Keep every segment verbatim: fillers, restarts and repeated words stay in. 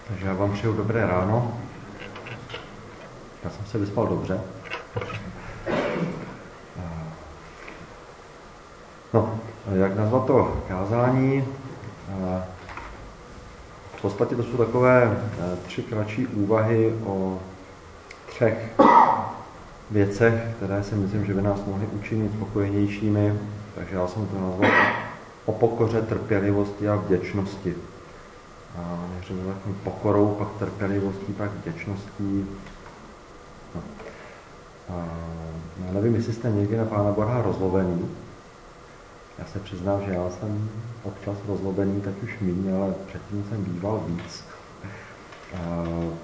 Takže já vám přeju dobré ráno. Já jsem se vyspal dobře. No, jak nazvat to kázání? V podstatě to jsou takové tři kratší úvahy o třech věcech, které si myslím, že by nás mohly učinit spokojenějšími. Takže já jsem to nazval o pokoře, trpělivosti a vděčnosti. A neřím takovou pokorou, pak trpělivostí, pak vděčností. No. A já nevím, jestli jste někdy na Pána Boha rozlobený. Já se přiznám, že já jsem občas rozlobený, tak už míň, ale předtím jsem býval víc. A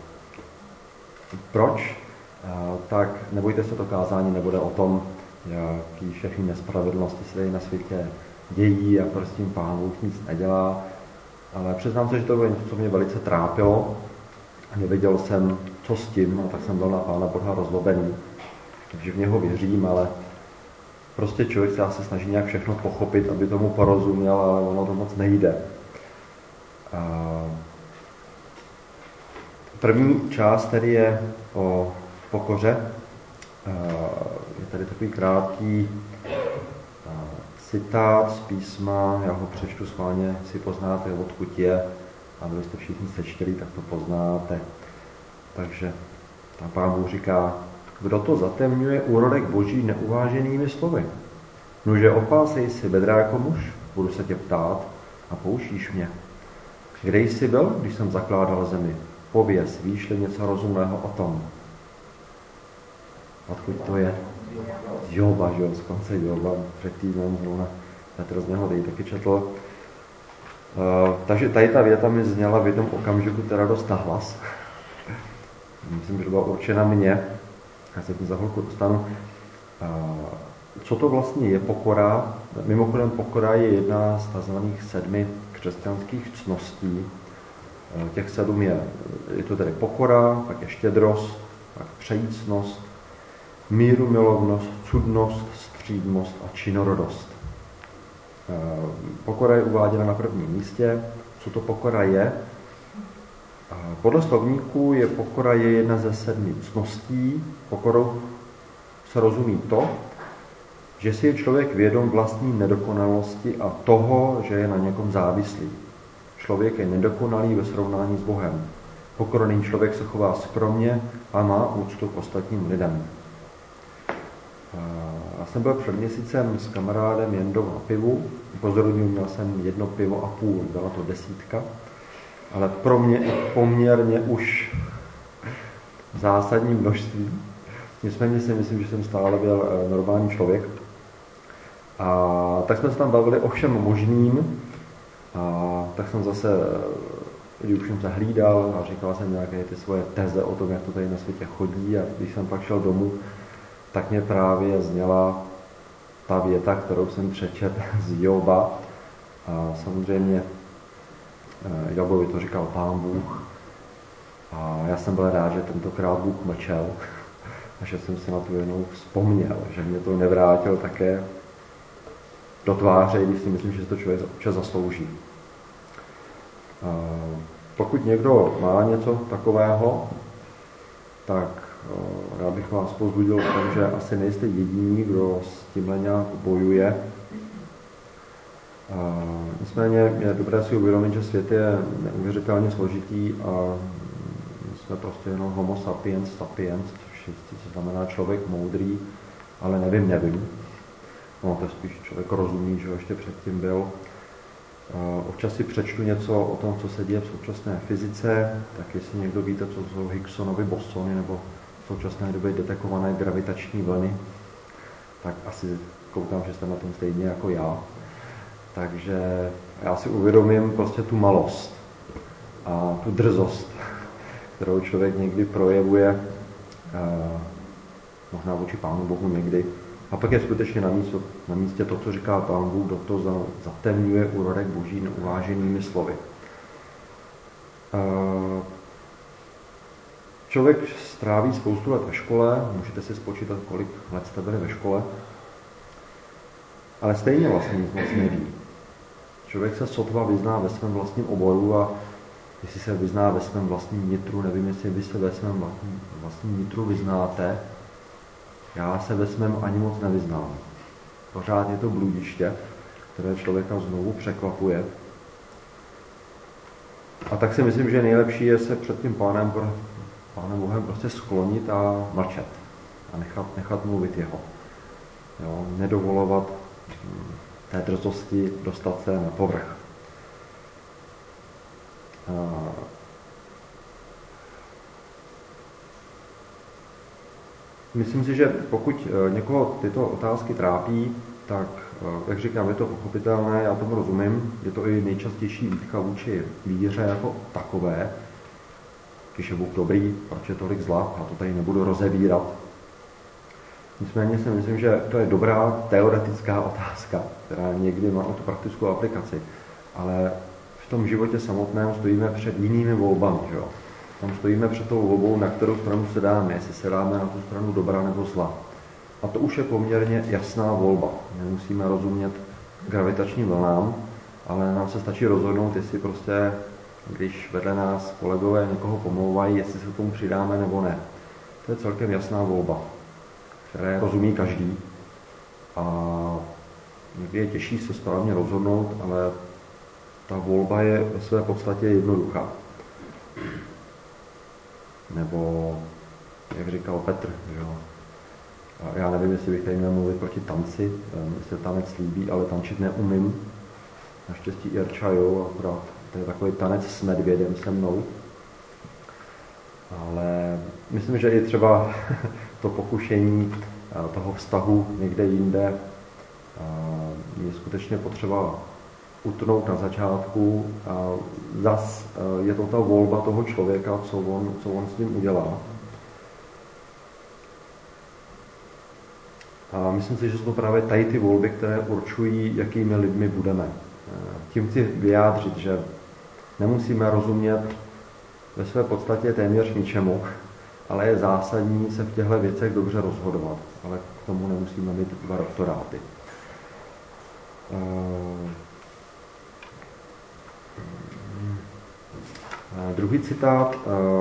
proč? A tak nebojte se, to kázání nebude o tom, jaký všechny nespravedlnosti se tady na světě dějí a prostě Pán Bůh nic nedělá. Ale přiznám se, že to bylo něco, co mě velice trápilo. Nevěděl jsem, co s tím, a tak jsem byl na Pána Boha rozlobený. Takže v něho věřím, ale prostě člověk se asi snaží nějak všechno pochopit, aby tomu porozuměl, ale ono to moc nejde. A první část tedy je o pokoře. Je tady takový krátký citát z písma, já ho přečtu schválně, si poznáte, odkud je, a kdo jste všichni sečteli, tak to poznáte. Takže tam Pán Bůh říká: kdo to zatemňuje úrodek Boží neuváženými slovy? Nuže opásej si bedra jako muž, budu se tě ptát a poučíš mě. Kde jsi byl, když jsem zakládal zemi? Pověz, víš-li něco rozumného o tom? Odkud to je? Z Joba, že jo, z konce Joba, před týdnem zrovna Petr z něho tady taky četl. Uh, takže tady ta věta mi zněla v jednom okamžiku teda dost nahlas. Myslím, že to byla určena mně. Já se tím za chvilku dostanu. Uh, co to vlastně je pokora? Mimochodem pokora je jedna z tzv. sedmi křesťanských ctností. Uh, těch sedm je, je to tedy pokora, pak je štědrost, pak přejícnost, mírumilovnost, cudnost, střídmost a činorodost. Pokora je uváděna na prvním místě. Co to pokora je? Podle slovníků je pokora je jedna ze sedmi ctností. Pokorou se rozumí to, že si je člověk vědom vlastní nedokonalosti a toho, že je na někom závislý. Člověk je nedokonalý ve srovnání s Bohem. Pokorný člověk se chová skromně a má úctu k ostatním lidem. Já jsem byl před měsícem s kamarádem Jendou na pivu. Upozorňuji, měl jsem jedno pivo a půl, byla to desítka. Ale pro mě i poměrně už zásadní množství. Nicméně si myslím, že jsem stále byl normální člověk. A tak jsme se tam bavili o všem možným. A tak jsem zase, když už jsem se hlídal a říkal jsem nějaké ty svoje teze o tom, jak to tady na světě chodí. A když jsem pak šel domů, tak mě právě zněla ta věta, kterou jsem přečetl z Joba. A samozřejmě Jobovi to říkal Pán Bůh. A já jsem byl rád, že tentokrát Bůh mlčel a že jsem si na to jenom vzpomněl, že mě to nevrátil také do tváře, když si myslím, že to člověk občas zaslouží. A pokud někdo má něco takového, tak já bych vás povzbudil v tom, že asi nejste jediní, kdo s tímhle nějak bojuje. A nicméně je dobré si uvědomit, že svět je neuvěřitelně složitý a my jsme prostě jenom homo sapiens sapiens, což znamená člověk moudrý, ale nevím, nevím. No, to je spíš člověk rozumí, že ještě předtím byl. Občas si přečtu něco o tom, co se děje v současné fyzice, tak jestli někdo víte, co jsou Higgsonovy bosony nebo v současné době detekované gravitační vlny, tak asi koukám, že jste na tom stejně jako já. Takže já si uvědomím prostě tu malost a tu drzost, kterou člověk někdy projevuje, možná vůči Pánu Bohu někdy. A pak je skutečně na, místo, na místě to, co říká Pán Bůh, kdo to zatemňuje úrodek Boží neuváženými slovy. Člověk stráví spoustu let ve škole, můžete si spočítat, kolik let jste byli ve škole, ale stejně vlastně nic moc neví. Člověk se sotva vyzná ve svém vlastním oboru a jestli se vyzná ve svém vlastním nitru, nevím, jestli vy se ve svém vlastním nitru vyznáte. Já se ve svém ani moc nevyznám. Pořád je to bludiště, které člověka znovu překvapuje. A tak si myslím, že nejlepší je se před tím pánem, pánem Bohem prostě sklonit a mlčet. A nechat, nechat mluvit jeho. Jo, nedovolovat té drzosti dostat se na povrch. A myslím si, že pokud někoho tyto otázky trápí, tak, jak říkám, je to pochopitelné, já tomu rozumím, je to i nejčastější výtka vůči víře jako takové. Když je Bůh dobrý, proč je tolik zla, já to tady nebudu rozevírat. Nicméně si myslím, že to je dobrá teoretická otázka, která někdy má tu praktickou aplikaci, ale v tom životě samotném stojíme před jinými volbami. Že jo? Tam stojíme před tou volbou, na kterou stranu se dáme, jestli se dáme na tu stranu dobra nebo zla. A to už je poměrně jasná volba. Nemusíme rozumět gravitačním vlnám, ale nám se stačí rozhodnout, jestli prostě, když vedle nás kolegové někoho pomlouvají, jestli se k tomu přidáme nebo ne. To je celkem jasná volba, které rozumí každý. A někdy je těžší se správně rozhodnout, ale ta volba je ve své podstatě jednoduchá. Nebo, jak říkal Petr, že a já nevím, jestli bych tady měl mluvit proti tanci, jestli tanec líbí, ale tančit neumím. Naštěstí Irča, jo, akorát to je takový tanec s medvědem se mnou. Ale myslím, že i třeba to pokušení toho vztahu někde jinde je skutečně potřeba utnout na začátku a zas je to ta volba toho člověka, co on, co on s tím udělá. A myslím si, že jsou to právě tady ty volby, které určují, jakými lidmi budeme. Tím chci vyjádřit, že nemusíme rozumět ve své podstatě téměř ničemu, ale je zásadní se v těchto věcech dobře rozhodovat. Ale k tomu nemusíme mít dva doktoráty. Druhý citát,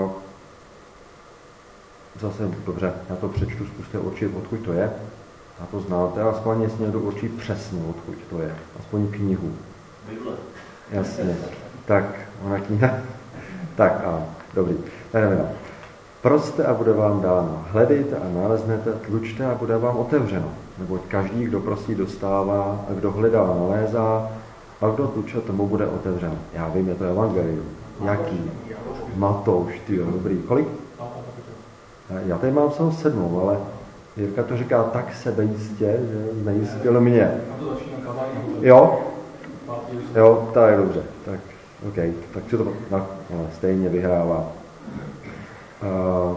zase dobře, já to přečtu, zkuste určit, odkud to je. A to znáte, aspoň jestli někdo určí přesně, odkud to je. Aspoň knihu. Bible. Jasně. Tak, ona kniha. Tak a dobrý. Jdeme. Proste a bude vám dáno. Hledejte a naleznete, tlučte a bude vám otevřeno. Neboť každý, kdo prosí, dostává, a kdo hledá, nalézá, a kdo tluče, tomu bude otevřeno. Já vím, je to evangelium. Jaký? Matouš, tyjo, dobrý. Kolik? Já tady mám samou sedmou, ale Jirka to říká tak sebejistě, že nejistil mě. Jo? Jo, tak je dobře. Tak, OK, tak si to no, no, stejně vyhrává. Uh,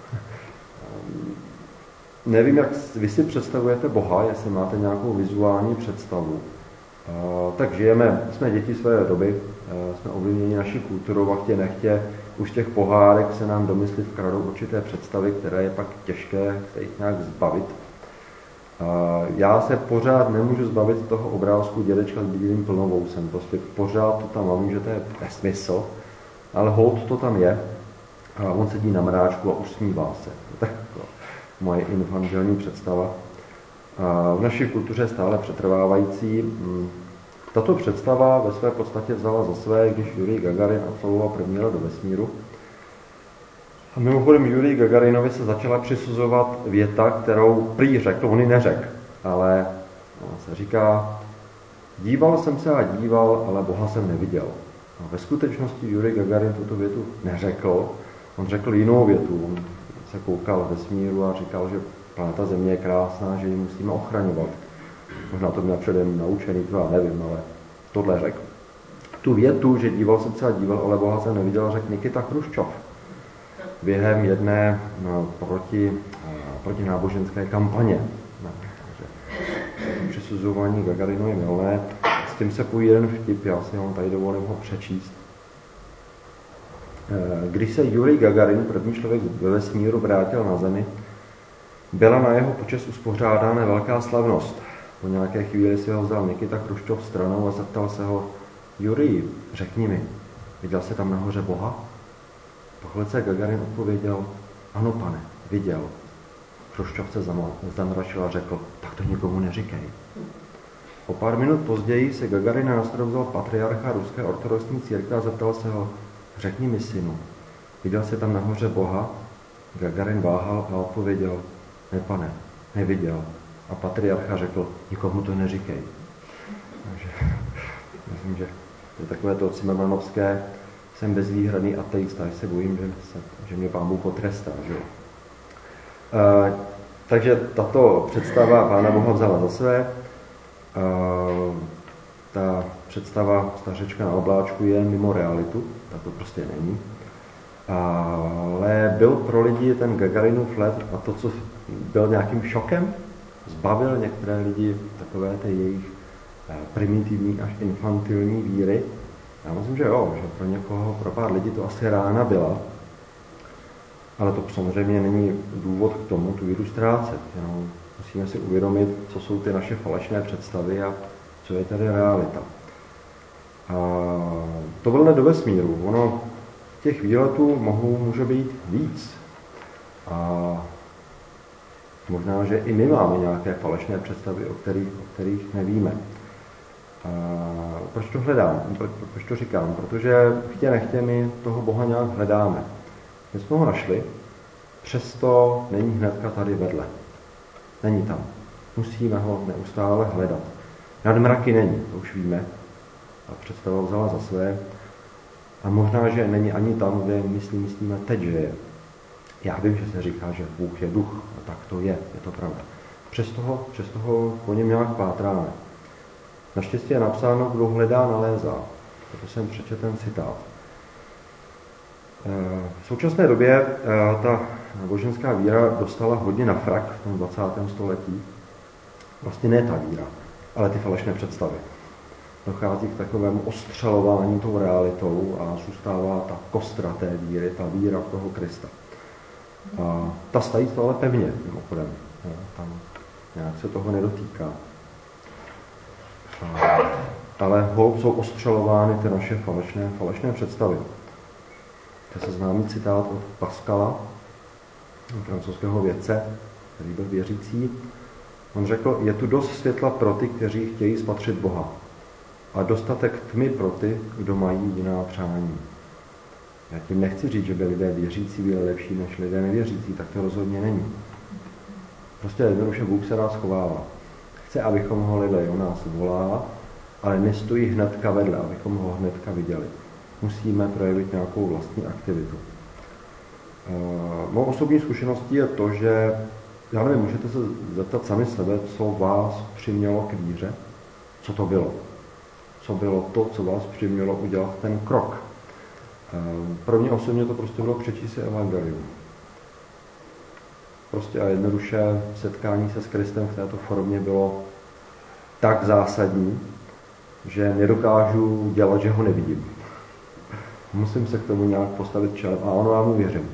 nevím, jak vy si představujete Boha, jestli máte nějakou vizuální představu. Uh, tak žijeme, jsme děti své doby, uh, jsme ovlivněni naší kulturou a chtě nechtě, už těch pohádek se nám do mysli vkradou určité představy, které je pak těžké se jich nějak zbavit. Uh, já se pořád nemůžu zbavit toho obrázku dědečka s bílým plnovousem, prostě pořád to tam mám, že to je nesmysl, ale holt to tam je. A on sedí na mráčku a usmívá se. Tak to moje infantilní představa. A v naší kultuře je stále přetrvávající. Tato představa ve své podstatě vzala za své, když Jurij Gagarin absolvoval první let do vesmíru. A mimochodem Jurij Gagarinovi se začala přisuzovat věta, kterou prý řekl, on ji neřekl, ale se říká, díval jsem se a díval, ale Boha jsem neviděl. A ve skutečnosti Jurij Gagarin tuto větu neřekl. On řekl jinou větu, on se koukal ve vesmíru a říkal, že planeta Země je krásná, že ji musíme ochraňovat. Možná to měl předem naučený, to já nevím, ale tohle řekl. Tu větu, že díval jsem se a díval, ale Boha jsem neviděl, řekl Nikita Chruščov. Během jedné no, proti, proti náboženské kampaně. No, takže přisuzování Gagarinu je milné. S tím se pojí jeden vtip, já si ho tady dovolím ho přečíst. Když se Jurij Gagarin, první člověk ve vesmíru, vrátil na Zemi, byla na jeho počest uspořádána velká slavnost. Po nějaké chvíli si ho vzal Nikita Chruščov stranou a zeptal se ho, Jurij, řekni mi, viděl jsi tam nahoře Boha? Po chvilce Gagarin odpověděl, ano pane, viděl. Chruščov se zamračil a řekl, tak to nikomu neříkej. O pár minut později se Gagarina následoval patriarcha ruské ortodoxní církve a zeptal se ho, řekni mi synu, viděl jsi tam nahoře Boha? Gagarin váhal a odpověděl, ne pane, neviděl. A patriarcha řekl, nikomu to neříkej. Takže myslím, že to je takové to cimrmanovské, jsem bezvýhradný ateista, až se bojím, že, se, že mě Pán Bůh potrestá. Že? E, takže tato představa Pána Boha vzala za své. E, ta představa stařečka na obláčku je mimo realitu, ta to prostě není. Ale byl pro lidi ten Gagarinův let a to, co byl nějakým šokem, zbavil některé lidi takové té jejich primitivní až infantilní víry. Já myslím, že jo, že pro někoho, pro pár lidí to asi rána byla, ale to samozřejmě není důvod k tomu tu víru ztrácet. Jenom musíme si uvědomit, co jsou ty naše falešné představy a co je tady realita. A to bylo do vesmíru. Ono těch výletů mohou, může být víc. A možná, že i my máme nějaké falešné představy, o kterých, o kterých nevíme. A proč to hledám? Pro, proč to říkám? Protože chtě nechtě my toho Boha nějak hledáme. My jsme ho našli, přesto není hnedka tady vedle. Není tam. Musíme ho neustále hledat. Nad mraky není, to už víme. A představa vzala za své. A možná, že není ani tam, kde myslí, myslíme teď, že je. Já vím, že se říká, že Bůh je duch. A tak to je, je to pravda. Přesto ho, přesto ho po něm nějak pátráme. Naštěstí je napsáno, kdo hledá, nalézá. Proto jsem přečetl ten citát. V současné době ta boženská víra dostala hodně na frak v tom dvacátém století. Vlastně ne ta víra, ale ty falešné představy. Dochází k takovému ostřelování tou realitou a zůstává ta kostra té víry, ta víra v toho Krista. A ta stojí stále pevně, mimochodem. Tam nějak se toho nedotýká. A, ale hloub jsou ostřelovány ty naše falešné, falešné představy. To je známý citát od Pascala, francouzského vědce, který byl věřící. On řekl, je tu dost světla pro ty, kteří chtějí spatřit Boha, a dostatek tmy pro ty, kdo mají jiná přání. Já tím nechci říct, že by lidé věřící byli lepší než lidé nevěřící, tak to rozhodně není. Prostě jednoduše Bůh se nás chovává. Chce, abychom ho hledali, on nás volá, ale nestojí hnedka vedle, abychom ho hnedka viděli. Musíme projevit nějakou vlastní aktivitu. Uh, mou osobní zkušeností je to, že, já nevím, můžete se zeptat sami sebe, co vás přimělo k víře, co to bylo. Co bylo to, co vás přimělo udělat ten krok. Uh, pro mě osobně to prostě bylo přečíst si evangelium. Prostě a jednoduše setkání se s Kristem v této formě bylo tak zásadní, že nedokážu dělat, že ho nevidím. Musím se k tomu nějak postavit čelem a ano, já mu věřím.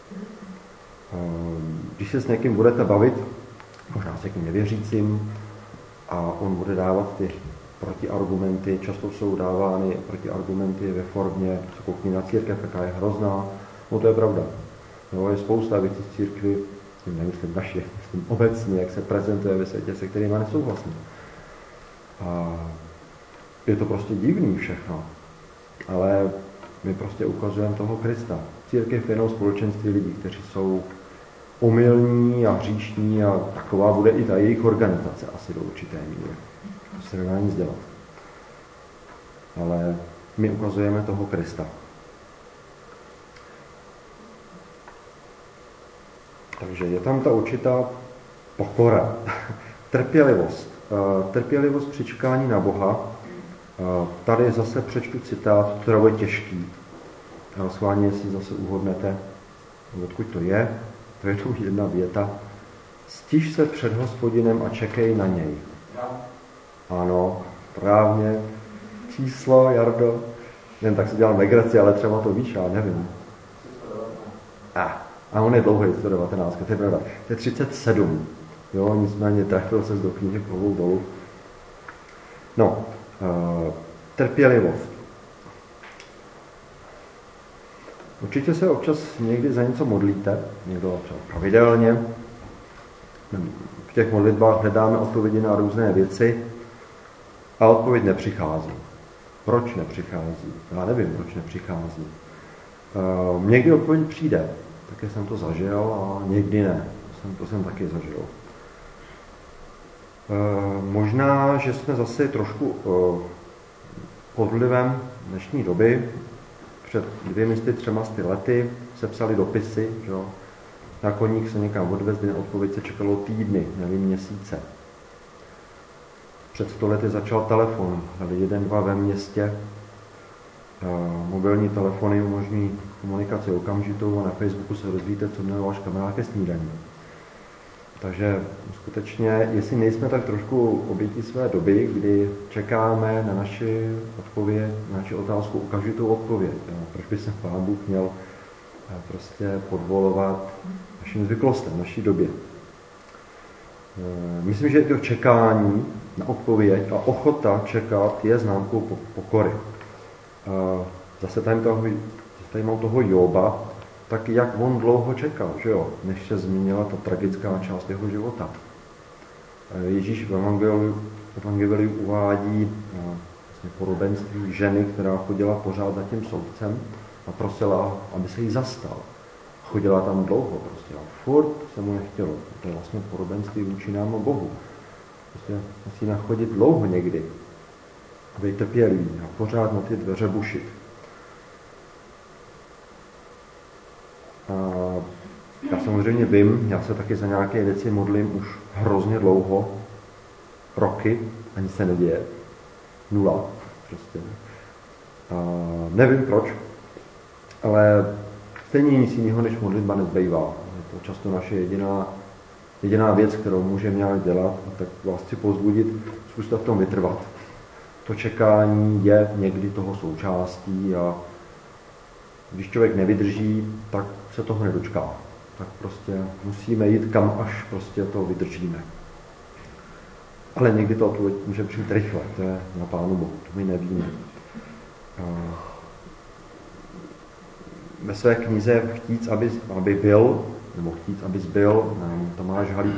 Když se s někým budete bavit, možná s někým nevěřícím, a on bude dávat ty protiargumenty, často jsou dávány protiargumenty ve formě, co koukni na církev, jaká je hrozná, no to je pravda. No, je spousta věcí z církvy, nemyslím naši, myslím obecně, jak se prezentuje ve světě, se kterými nesouhlasím. A je to prostě divný všechno, ale my prostě ukazujeme toho Krista. Církev je jenom společenství lidí, kteří jsou omylní a hříšní a taková bude i ta jejich organizace asi do určité míry. To se nedá nic dělat. Ale my ukazujeme toho Krista. Takže je tam ta určitá pokora, trpělivost. Trpělivost při čekání na Boha. Tady zase přečtu citát, který bude těžký. Schválně, jestli zase uhodnete, odkud to je. To je tu jedna věta. Stiž se před Hospodinem a čekej na něj. Ano, právně. Číslo, Jardo. Jen tak si dělám legraci, ale třeba to víš, já nevím. A, a on je dlouhý, sto devatenáct, to je pravda. To je třicet sedm. Jo, nicméně trefil se do knihy plovou dolů. No, uh, trpělivost. Určitě se občas někdy za něco modlíte, někdo třeba pravidelně. V těch modlitbách hledáme odpovědi na různé věci a odpověď nepřichází. Proč nepřichází? Já nevím, proč nepřichází. Uh, někdy odpověď přijde, taky jsem to zažil a někdy ne. To jsem, to jsem taky zažil. Uh, možná, že jsme zase trošku uh, pod vlivem dnešní doby. Před dvěmi sty, třema sty lety se psali dopisy, že? Na koník se někam odvezli, na odpověď se čekalo týdny, nevím měsíce. Před sto lety začal telefon, ale jeden, dva ve městě. Mobilní telefony umožní komunikaci okamžitou a na Facebooku se dozvíte, co měl váš kamarád ke snídani. Takže skutečně, jestli nejsme tak trošku oběti své doby, kdy čekáme na naši odpověď, na naši otázku okamžitou odpověď. Proč by se Pán Bůh měl prostě podvolovat našim zvyklostem, naší době. Myslím, že to čekání na odpověď a ochota čekat je známkou pokory. Zase tady, toho, tady mám toho Joba, tak jak on dlouho čekal, že jo, než se změnila ta tragická část jeho života. Ježíš v Evangeliu, v Evangeliu uvádí vlastně podobenství ženy, která chodila pořád za tím soudcem a prosila, aby se jí zastal. Chodila tam dlouho prostě a furt se mu nechtělo. To je vlastně podobenství vůči nám a Bohu. Prostě musíme chodit dlouho někdy, aby trpělí a pořád na ty dveře bušit. A já samozřejmě vím, já se taky za nějaké věci modlím už hrozně dlouho, roky, ani se neděje, nula, prostě. A nevím proč, ale stejně nic jiného než modlitba nezbývá. Je to často naše jediná, jediná věc, kterou můžeme nějak dělat, a tak vás chci povzbudit, zkuste v tom vytrvat. To čekání je někdy toho součástí a když člověk nevydrží, tak se toho nedočká. Tak prostě musíme jít kam, až prostě to vydržíme. Ale někdy to odpověď může přijít rychle, to je na Pánu Bohu, to my nevíme. Ve své knize Chtít, aby, aby byl, nebo Chtít, aby zbyl, Tomáš Halík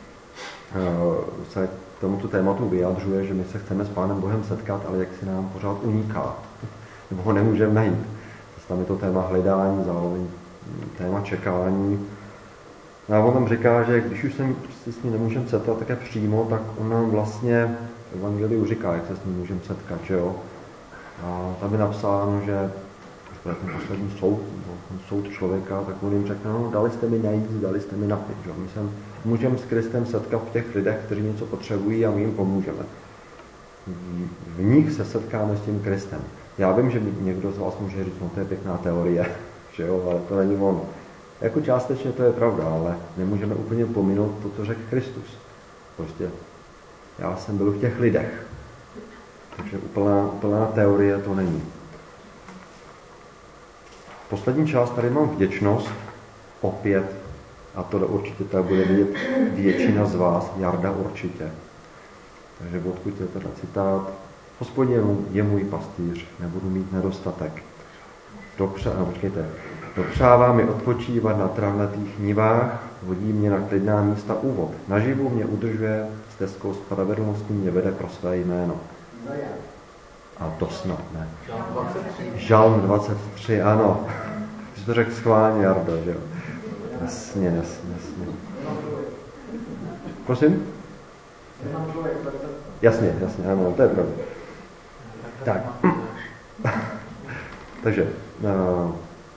se k tomuto tématu vyjadřuje, že my se chceme s Pánem Bohem setkat, ale jak si nám pořád uniká, nebo ho nemůžeme najít. Tam je to téma hledání, zároveň téma čekání. A on tam říká, že když už se s ním nemůžeme setkat také přímo, tak on nám vlastně v Evangeliu říká, jak se s ním můžeme setkat, že jo. A tam je napsáno, že to je ten poslední soud, ten soud člověka, tak on jim řekne, no, dali jste mi najít, dali jste mi napít. Že? My se můžeme s Kristem setkat v těch lidech, kteří něco potřebují a my jim pomůžeme. V nich se setkáme s tím Kristem. Já vím, že někdo z vás může říct, no to je pěkná teorie, že jo, ale to není ono. Jako částečně to je pravda, ale nemůžeme úplně pominout to, co řekl Kristus. Prostě já jsem byl v těch lidech. Takže úplná, úplná teorie to není. Poslední část tady mám vděčnost, opět, a to určitě tady bude vidět většina z vás, Jarda určitě. Takže odkud je teda citát. Hospodin je můj pastýř, nebudu mít nedostatek. Dopře, no, počkejte. Dopřává mi odpočívat na travnatých nivách, vodí mě na klidná místa úvod. Naživu mě udržuje, stezkou spravedlností mě vede pro své jméno. A to snad ne. Žalm dvacet tři, ano. Ty jsi to řekl schválně, Jardo, že jo? Jasně, jasně, jasně. Prosím? Jasně, jasně, ano, to je pravda. Tak. Takže, uh,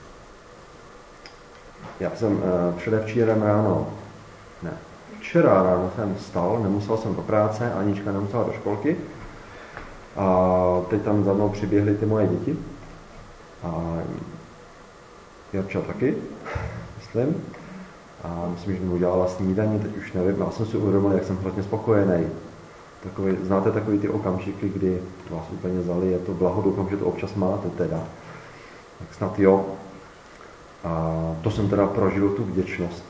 já jsem uh, předevčírem ráno, ne, včera ráno jsem vstal, nemusel jsem do práce, Anička nemusela do školky. A teď tam za mnou přiběhly ty moje děti. A Jarča taky, myslím. A myslím, že mi udělala snídaní, teď už nevím, já jsem si uvědomil, jak jsem hrozně spokojený. Takový, znáte takový ty okamžiky, kdy vás úplně zalije to blaho, doufám, že to občas máte teda. Tak snad jo. A to jsem teda prožil tu vděčnost.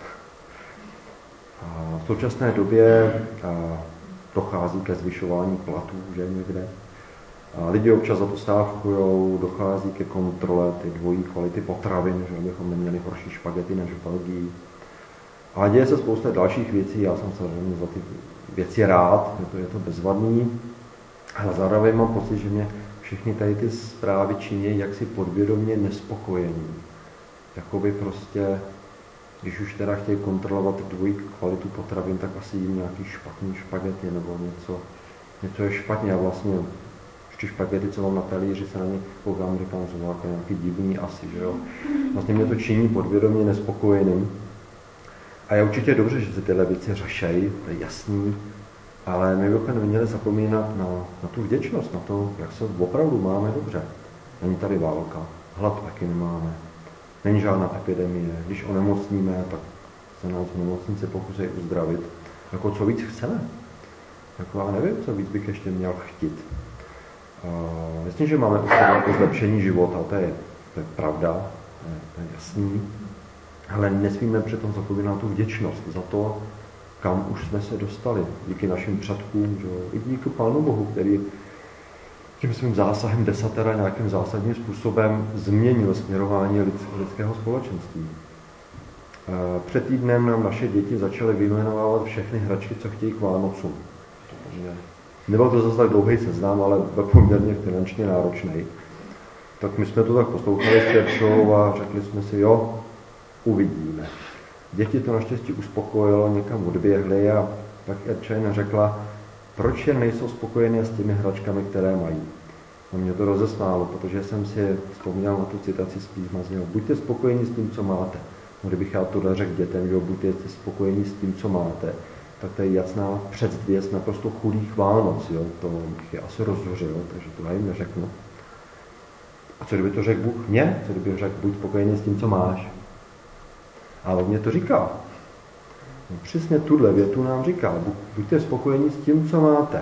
A v současné době a, dochází ke zvyšování platů, že někde. A lidi občas za to stávkujou, dochází ke kontrole ty dvojí kvality potravin, že abychom neměli horší špagety než v Belgii. A děje se spousta dalších věcí, já jsem samozřejmě za ty věci rád, je to, je to bezvadný, ale zároveň mám pocit, že mě všechny tady ty zprávy činí jaksi podvědomě nespokojení. Jakoby prostě, když už teda chtějí kontrolovat dvojí kvalitu potravin, tak asi jim nějaký špatný špagety nebo něco, něco je špatně a vlastně ty špagety, co mám na talíři, se na ně koukám, říkám, že jsou jako nějaký divný asi, že jo. Vlastně mě to činí podvědomě nespokojeným. A je určitě dobře, že se tyhle věci řešejí, to je jasný, ale my bychom neměli zapomínat na, na tu vděčnost, na to, jak se opravdu máme dobře. Není tady válka, hlad taky nemáme, není žádná epidemie, když onemocníme, tak se nás v nemocnici pokusí uzdravit. Jako co víc chceme? Jako já nevím, co víc bych ještě měl chtít. Uh, myslím, že máme jako zlepšení života, to je, to je pravda, to je, to je jasný, ale nesmíme přitom zapomínat tu vděčnost za to, kam už jsme se dostali, díky našim předkům, že? I díky Pánu Bohu, který tím svým zásahem desatera nějakým zásadním způsobem změnil směrování lidského společenství. Uh, před týdnem nám naše děti začaly vyjmenovávat všechny hračky, co chtějí k Vánocům. Nebyl to zase tak dlouhý seznam, ale byl poměrně finančně náročný. Tak my jsme to tak poslouchali s Terčou a řekli jsme si, jo, uvidíme. Děti to naštěstí uspokojilo, někam odběhly a tak Erčajna řekla, proč jen nejsou spokojené s těmi hračkami, které mají. A mě to rozesmálo, protože jsem si vzpomněl na tu citaci z písma z něho. Buďte spokojení s tím, co máte. No, kdybych já tohle řekl dětem, že buďte spokojení s tím, co máte, tak to je jasná předzvěst naprosto chudých Vánoc, jo? To bych je asi rozhořil, takže to já jim neřeknu. A co kdyby to řekl Bůh mně? Co kdyby řekl, buď spokojený s tím, co máš? A on mě to říká. No, přesně tuhle větu nám říká, buďte spokojení s tím, co máte.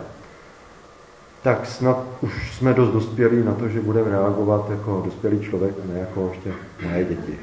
Tak snad už jsme dost dospělí na to, že budeme reagovat jako dospělý člověk a ne jako ještě moje děti.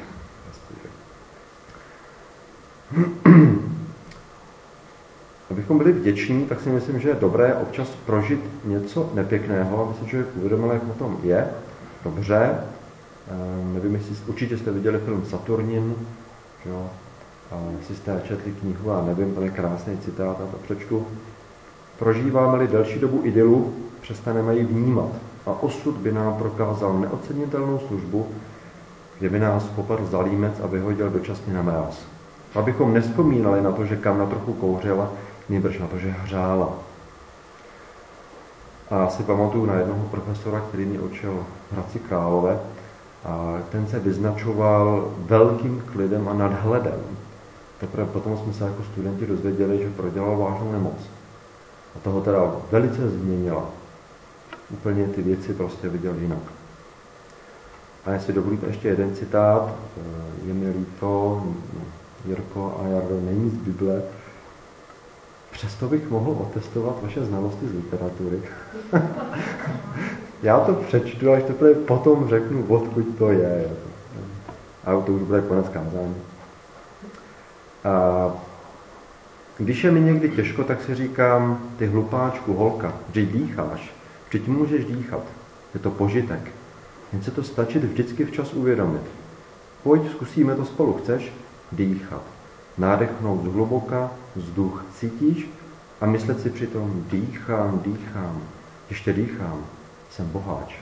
Abychom byli vděční, tak si myslím, že je dobré občas prožít něco nepěkného, aby si člověk uvědomil, jak na tom je. Dobře. E, nevím, jestli určitě jste viděli film Saturnin, jo? A jestli jste četli knihu, a nevím, to je krásný citát, a to přečtu. Prožíváme-li delší dobu idylu, přestaneme ji vnímat a osud by nám prokázal neocenitelnou službu, kde by nás popadl za límec a vyhodil dočasně na mráz. Abychom nevzpomínali na to, že kam na trochu kouřila, nýbrž na to, že hřála. A si pamatuju na jednoho profesora, který mě učil v Hradci Králové, a ten se vyznačoval velkým klidem a nadhledem. Teprve potom jsme se jako studenti dozvěděli, že prodělal vážnou nemoc. A toho teda velice změnila. Úplně ty věci prostě viděl jinak. A jestli dovolíte ještě jeden citát, je mi líto, Jirko a Jardo, není z Bible, přesto bych mohl otestovat vaše znalosti z literatury. Já to přečtu, až teprve potom řeknu, odkud to je. A to už bude konec kázání. A když je mi někdy těžko, tak si říkám, ty hlupáčku, holka, vždyť dýcháš, vždyť můžeš dýchat. Je to požitek. Jen se to stačit vždycky včas uvědomit. Pojď, zkusíme to spolu, chceš? Dýchat. Nádechnout zhluboka, vzduch cítíš a myslet si přitom dýchám, dýchám. Ještě dýchám, jsem boháč.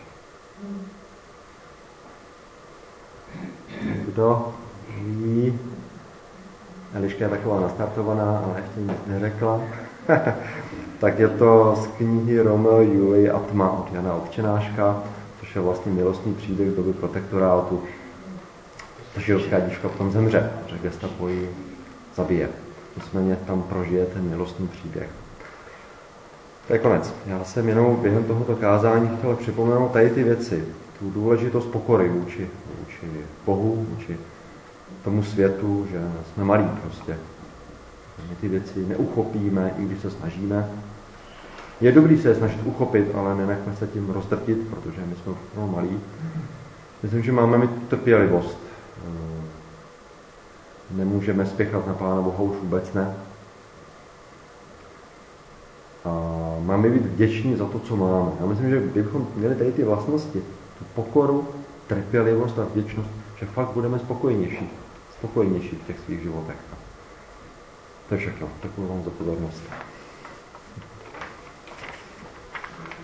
Kdo ví? Eliška je taková nastartovaná, ale ještě nic neřekla. Tak je to z knihy Romeo, Julie a tma od Jana Ovčenáška, což je vlastně milostný příběh z doby protektorátu. Ta židovská dívka potom zemře, že gestapo ji zabije. Nicméně tam prožije ten milostný příběh. To je konec. Já jsem jenom během tohoto kázání chtěl připomenout tady ty věci. Tu důležitost pokory vůči, vůči Bohu, vůči tomu světu, že jsme malí prostě. My ty věci neuchopíme, i když se snažíme. Je dobrý se je snažit uchopit, ale nenechme se tím rozdrtit, protože my jsme úplně malí. Myslím, že máme mít trpělivost. Nemůžeme spěchat na Pána Boha, už vůbec ne. A máme být vděční za to, co máme. Já myslím, že kdybychom měli tady ty vlastnosti, tu pokoru, trpělivost a vděčnost, že fakt budeme spokojnější, spokojnější v těch svých životech. To je všechno. Děkuji vám za pozornost.